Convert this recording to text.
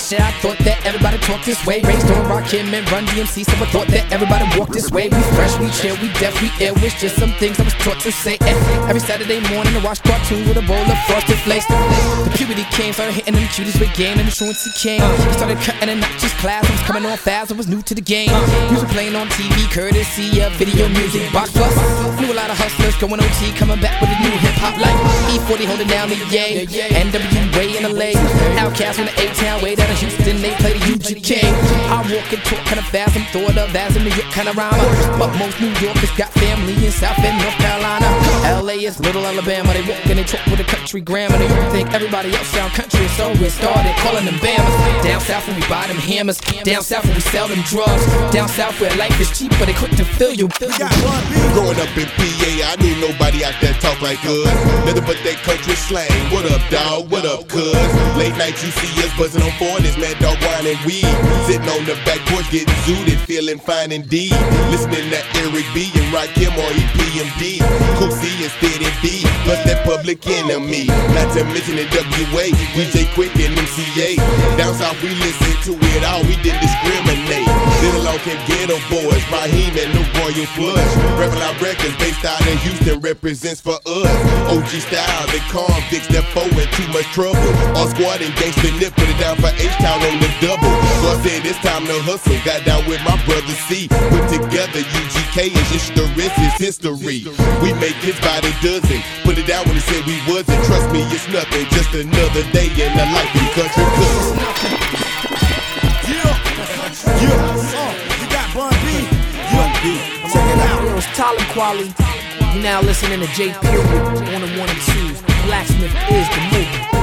shit, I thought that everybody talk this way. Raised on Rakim and Run DMC, so I thought that everybody walk this way. We fresh, we chill, we deaf, we ill. It's just some things I was taught to say. Every Saturday morning I watch cartoons with a bowl of Frosted Flakes. The puberty came, started hitting them cuties with game, and the truancy came. Started cutting and not just class, I was coming on fast, I was new to the game. Music playing on TV, courtesy of Video Music Box Plus. Knew a lot of hustlers going OT, coming back with a new hip-hop like E40 holding down the Yay, NWA in LA, Outkast from the A-Town, way down in Houston, they play the UGK. I walk and talk kinda fast, I'm thought of as a New York kinda rhymer, but most New Yorkers got family in South and North Carolina. LA is little Alabama, they walk and they talk with a country grammar. They think everybody else sound country, so we started calling them Bammers. Down south where we buy them hammers, down south where we sell them drugs, down south where life is cheap but they quick to fill you. Growing up in PA, I knew nobody out there talk like us. Nothing but that country slang. What up, dawg? What up, cuz? Late night you see us buzzing on 40s, mad dog wine and weed. Sitting on the back porch getting zooted, feeling fine indeed. Listening to Eric B and Rakim or EPMD, Cool C and Steady D, plus that Public Enemy. Not to mention the WA, we J Quick and MCA. Down south we listen to it all, we didn't discriminate. Little along came Ghetto Boys, Raheem and the Royal Flush. Rebel Out Records based out in Houston represents for us. OG Styles and convicts that foe in too much trouble. All squad and gangsta nip, put it down for H-Town on the double. So I said it's time to hustle, got down with my brother C. Put together UGK and just the rest is history. We make hits by the dozen, put it down when they said we wasn't. Trust me, it's nothing, just another day in the life in country cooks. You got Bun B. Check it out. It was Talib Kweli. You now listening to J. Period on the 1 and 2. Blacksmith is the movie.